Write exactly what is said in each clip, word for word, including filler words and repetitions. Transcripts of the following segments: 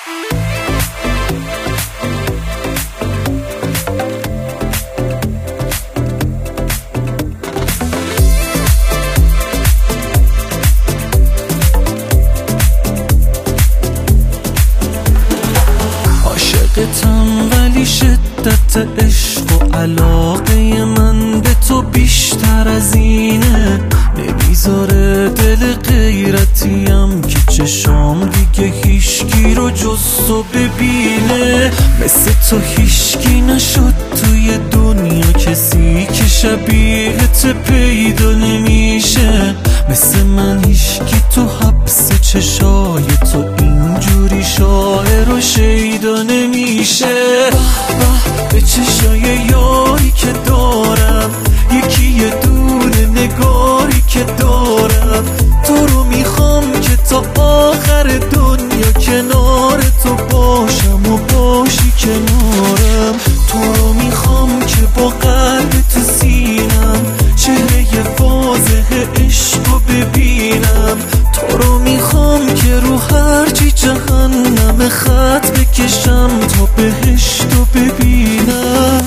عاشقتم ولی شدت عشق و علاقه من به تو بیشتر از اینه، نمیذاره دل غیرتیم که چشام دیگه هیشکی رو جز تو ببینه. مثل تو هیشکی نشد توی دنیا، کسی که شبیهت پیدا نمیشه. مثل من هیشکی تو حبس چشای تو اینجوری شاعر و شیدا نمیشه. به چشای یاری که دارم، یکی یه دونه نگاری که دارم، تو رو میخوام که تا آخر دنیا کنار تو باشم و باشی کنارم. تو رو میخوام که با قلب تو سینم چهره واضح عشق رو ببینم. تو رو میخوام که رو هرچی جهنم خط بکشم تا بهشت رو ببینم.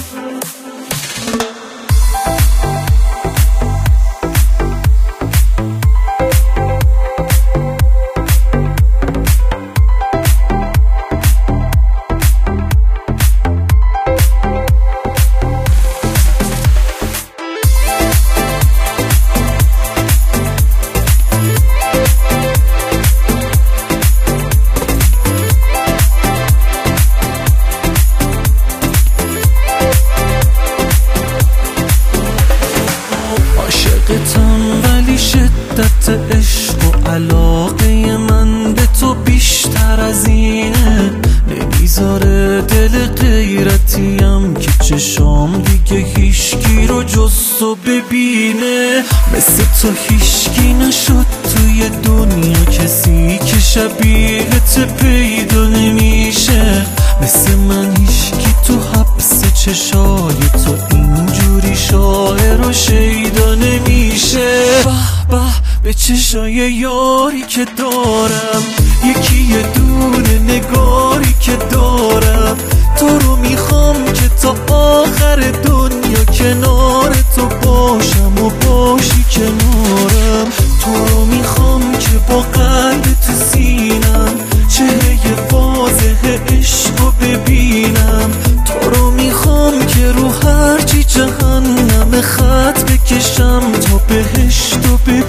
عاشقتم ولی شدت عشق و علاقه من به تو بیشتر از اینه، نمیذاره دل غیرتیم که چشام دیگه هیشکی رو جز تو ببینه. مثل تو هیشکی نشد توی دنیا، کسی که شبیهت پیدا نمیشه. مثل من هیشکی تو حبس چشای تو اینجوری شاعر و شیدا نمیشه. به به به چشای یاری که دارم، یکی یه دونه نگاری که دارم، تو رو میخوام که تا آخر دنیا کنار تو باشم و باشی کنارم. تو رو میخوام که با قلب تو سینم چهره واضح عشق رو ببینم. تو رو میخوام که رو هرچی جهنم خط بکشم تا بهشت رو ببینم.